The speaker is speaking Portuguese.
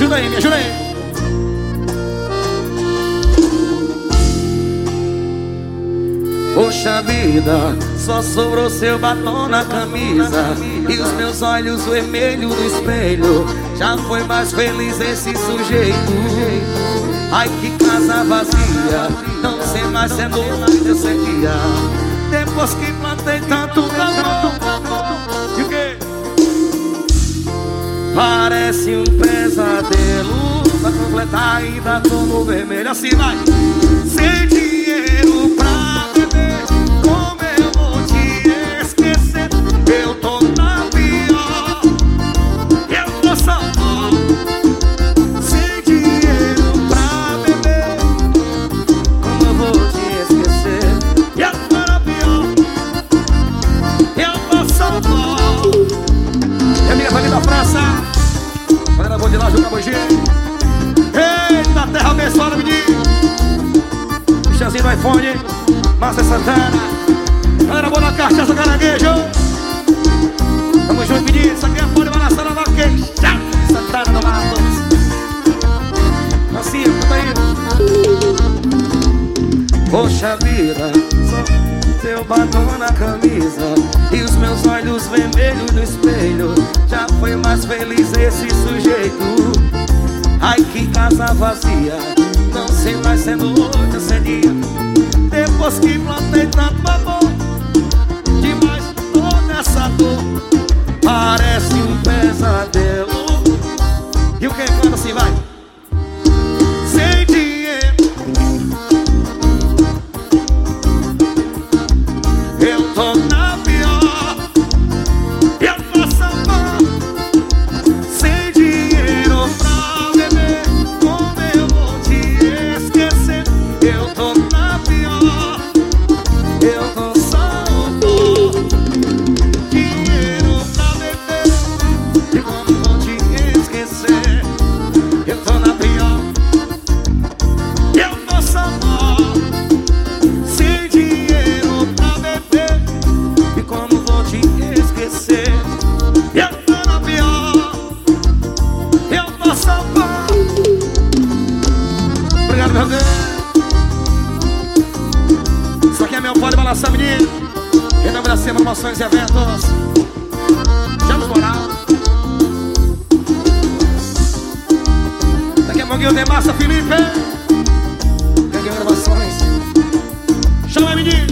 ajuda aí, me ajuda aí. Poxa vida, só sobrou seu batom na camisa e os meus olhos vermelhos no espelho. Já foi mais feliz esse sujeito. Ai, que casa vazia, não sei mais sendo onde eu seria. Depois que plantei tanto amor. E o quê? Parece um pesadelo. Pra completar ainda tô no vermelho. Assim vai. Sem dinheiro pra beber, como eu vou te esquecer? Eu tô na pior, eu tô só mal. Sem dinheiro pra beber, como eu vou te esquecer? Eu tô na pior, eu tô só mal. Minha amiga família da França, galera boa de lá, Juca Bogi. Eita, terra abençoada, menino. Bichazinho do iPhone, Márcia Santana. Galera boa na cachaça, caranguejo. Tamo junto, menino. Isso aqui é pode balançar na vaqueja. Santana do Matos. Assim, tá indo. Poxa vida, só teu batom na camisa e os meus olhos vermelhos no espelho. Já foi mais feliz esse sujeito. Ai, que casa vazia, não sei mais sendo outra seria. Depois que plantei tanto amor, demais toda essa dor. Parece um pesadelo. E o que canta assim, vai? Sem dinheiro, eu tô na pior, eu faço amor. Sem dinheiro pra beber, como eu vou te esquecer? Eu tô na pior, eu tô só dor. Dinheiro pra beber, e como vou te esquecer? Eu tô na pior, eu tô só dor. Sem dinheiro pra beber, e como vou te esquecer? Eu tô na pior, eu tô só dor. Obrigado, meu Deus. Isso aqui é meu pode balançar, menino. Em nome da Semana Promoções e Eventos, chama o moral. Daqui a pouquinho tem Massa Felipe. Daqui a gravações. Chama, menino.